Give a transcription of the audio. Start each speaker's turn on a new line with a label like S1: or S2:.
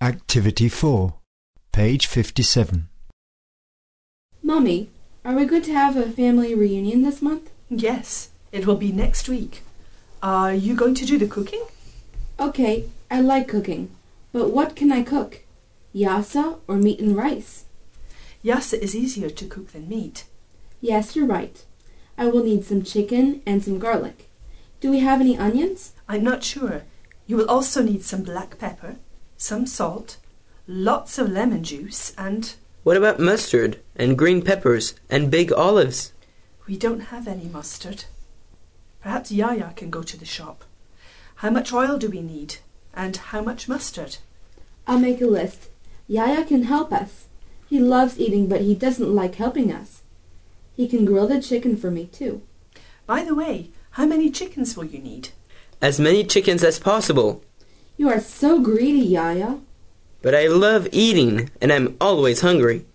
S1: Activity 4, page 57.
S2: Mummy, are we going to have a family reunion this month?
S3: Yes, it will be next week. Are you going to do the cooking?
S2: Okay, I like cooking, but what can I cook? Yassa or meat and rice?
S3: Yassa is easier to cook than meat.
S2: Yes, you're right. I will need some chicken and some garlic. Do we have any onions?
S3: I'm not sure. You will also need some black pepper, some salt, lots of lemon juice, and...
S4: What about mustard and green peppers and big olives?
S3: We don't have any mustard. Perhaps Yaya can go to the shop. How much oil do we need? And how much mustard?
S2: I'll make a list. Yaya can help us. He loves eating, but he doesn't like helping us. He can grill the chicken for me, too.
S3: By the way, how many chickens will you need?
S4: As many chickens as possible.
S2: You are so greedy, Yaya.
S4: But I love eating, and I'm always hungry.